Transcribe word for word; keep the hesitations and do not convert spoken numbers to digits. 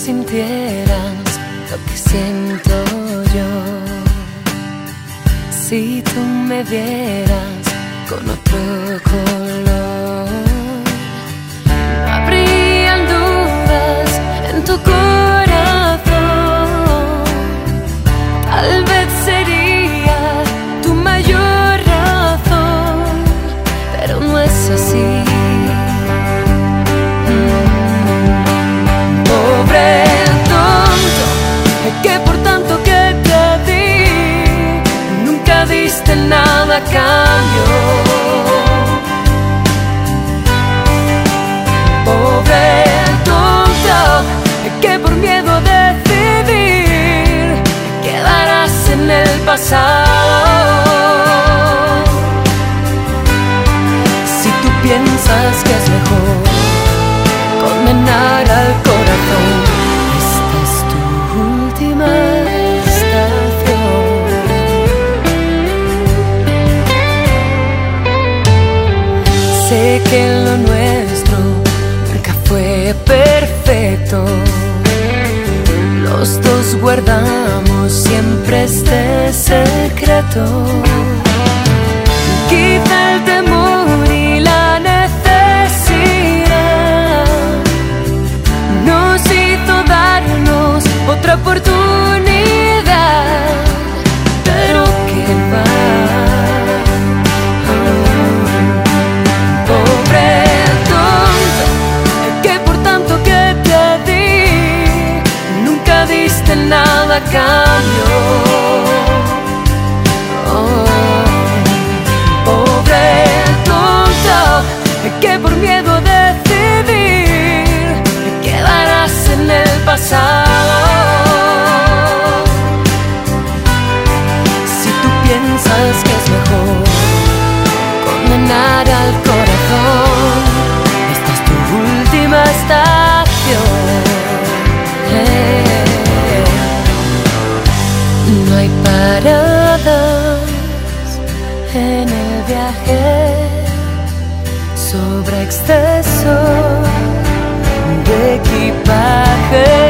sintieras lo que siento yo, si tú me vieras con otro color, no habrían dudas en tu corazón. Tal vez sería tu mayor razón, pero no es así. Que por tanto que te di, nunca diste nada a cambio. Pobre tonto, que por miedo a decidir quedarás en el pasado. Si tú piensas que es mejor condenar al corazón, sé que lo nuestro nunca fue perfecto. Los dos guardamos siempre este secreto. Quizá el temor y la necesidad nos hizo darnos otra oportunidad, pero qué va. Nada a cambio. Oh, pobre tonto, que por miedo a decidir quedarás en el pasado. Si tú piensas que es mejor condenar al corazón, esta es tu última estación. Hey. No hay paradas en el viaje, sobra exceso de equipaje.